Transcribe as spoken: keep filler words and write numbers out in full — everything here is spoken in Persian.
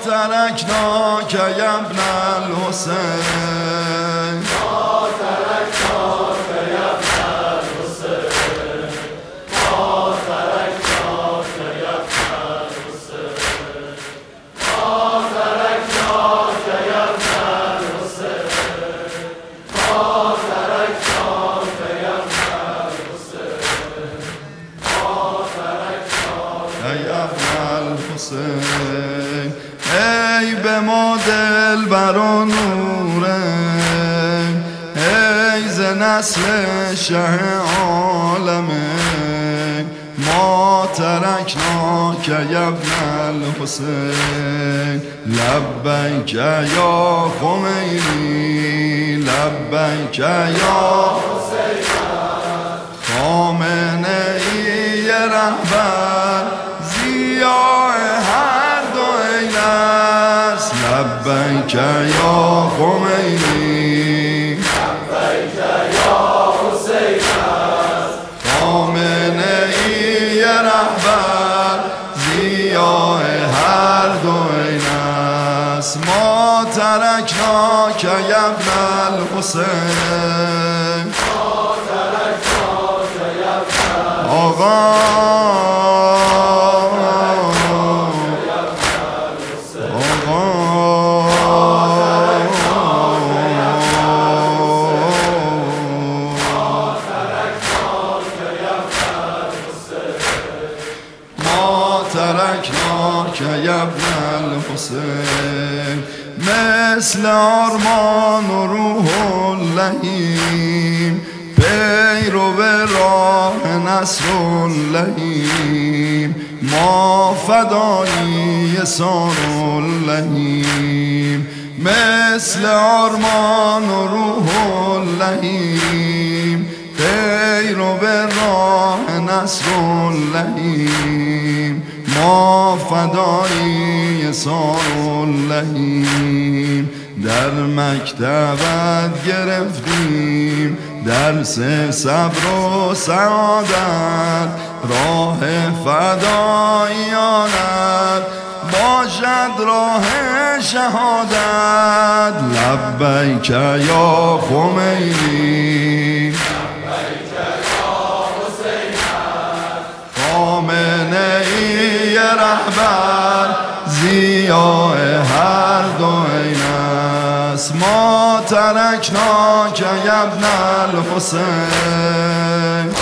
تركناك يا ابن الحسين ما تركناك يا ابن الحسين ما تركناك يا ابن الحسين ما تركناك يا ابن الحسين ما تركناك يا ابن الحسين ما تركناك يا ابن الحسين ای به ما دلبر و نوره ای ز نسل شه عالمه ما ترکناک یا ابن الحسین لبیک یا خمینی لبیک یا خامنه ای رهبر ضیاء هر دو عین است لبیک یا خمینی لبیک یا حسین است خامنه ای رهبر ضیاء هر دو عین است ما ترکناک یا ابن الحسین آقا ترکناک یا ابن الحسین مثل آرمان و روح اللهیم پیرو به راه نصر اللهیم ما فدایی سار اللهیم مثل آرمان و روح اللهیم پیرو به راه نصر اللهیم ما فدایی سار اللهیم در مکتبت گرفتیم درس صبر و سعادت راه فداییانت باشد راه شهادت لبیک یا خمینی خامنه ای رهبر ضیاء هر دو عین است ما ترکناک یا ابن الحسین